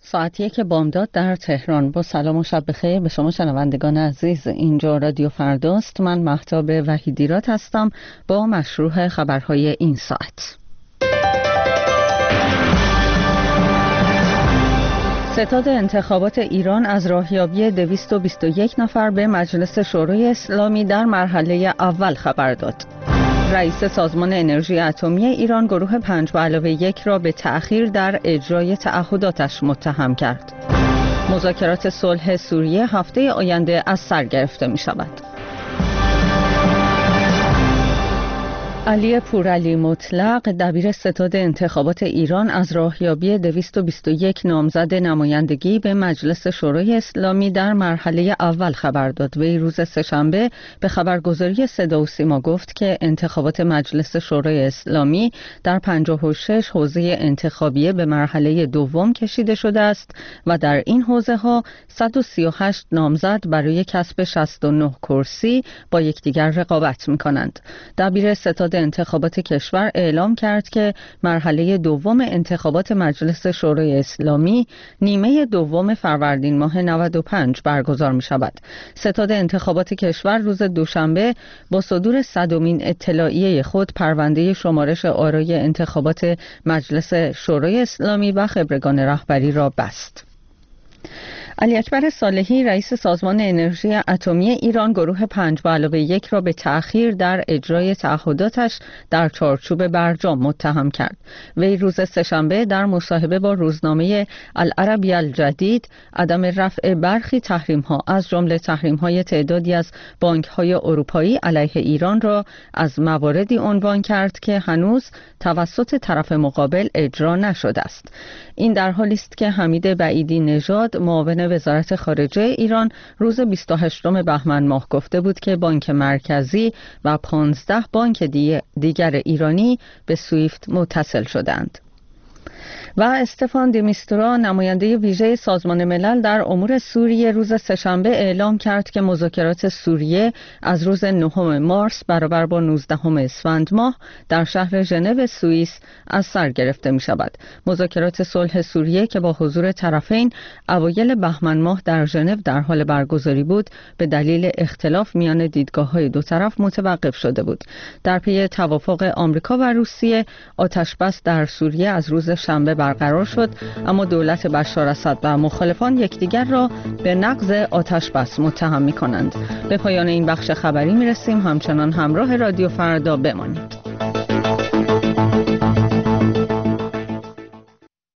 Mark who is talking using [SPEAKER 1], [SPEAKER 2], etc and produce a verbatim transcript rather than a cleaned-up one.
[SPEAKER 1] ساعت یک بامداد در تهران. با سلام و شب بخیر به شما شنوندگان عزیز. اینجا رادیو فرداست. من مهتاب وحیدیرات هستم با مشروع خبرهای این ساعت. ستاد انتخابات ایران از راهیابی دویست و بیست و یک نفر به مجلس شورای اسلامی در مرحله اول خبر داد. رئیس سازمان انرژی اتمی ایران گروه پنج به علاوه یک را به تأخیر در اجرای تعهداتش متهم کرد. مذاکرات صلح سوریه هفته آینده از سر گرفته می شود. علی پورعلی مطلق دبیر ستاد انتخابات ایران از راهیابی دویست و بیست و یک نامزد نمایندگی به مجلس شورای اسلامی در مرحله اول خبر داد. وی روز سه‌شنبه به خبرگزاری صدا و سیما گفت که انتخابات مجلس شورای اسلامی در پنجاه و شش حوزه انتخابیه به مرحله دوم کشیده شده است و در این حوزه ها صد و سی و هشت نامزد برای کسب شصت و نه کرسی با یکدیگر رقابت می‌کنند. دبیر ستاد انتخابات کشور اعلام کرد که مرحله دوم انتخابات مجلس شورای اسلامی نیمه دوم فروردین ماه نود و پنج برگزار می شود. ستاد انتخابات کشور روز دوشنبه با صدور صدمین اطلاعیه خود پرونده شمارش آرای انتخابات مجلس شورای اسلامی و خبرگان رهبری را بست. علی اکبر صالحی رئیس سازمان انرژی اتمی ایران گروه پنج به علاوه یک را به تأخیر در اجرای تعهداتش در چارچوب برجام متهم کرد. وی روز سه‌شنبه در مصاحبه با روزنامه العربی الجدید عدم رفع برخی تحریم‌ها از جمله تحریم‌های تعدادی از بانک‌های اروپایی علیه ایران را از مواردی عنوان کرد که هنوز توسط طرف مقابل اجرا نشده است. این در حالی است که حمید بعیدی نژاد معاون وزارت خارجه ایران روز بیست و هشتم بهمن ماه گفته بود که بانک مرکزی و پانزده بانک دیگر ایرانی به سویفت متصل شدند. و استفان دی میستورا نماینده ویژه سازمان ملل در امور سوریه روز سه‌شنبه اعلام کرد که مذاکرات سوریه از روز نهم مارس برابر با نوزدهم اسفند ماه در شهر ژنو سوئیس از سر گرفته می شود. مذاکرات صلح سوریه که با حضور طرفین اوایل بهمن ماه در ژنو در حال برگزاری بود به دلیل اختلاف میان دیدگاه‌های دو طرف متوقف شده بود. در پی توافق آمریکا و روسیه آتش‌بس در سوریه از روز شنبه برقرار شد، اما دولت بشار اسد و مخالفان یکدیگر را به نقض آتش‌بس متهم می‌کنند. به پایان این بخش خبری می‌رسیم. همچنان همراه رادیو فردا بمانید.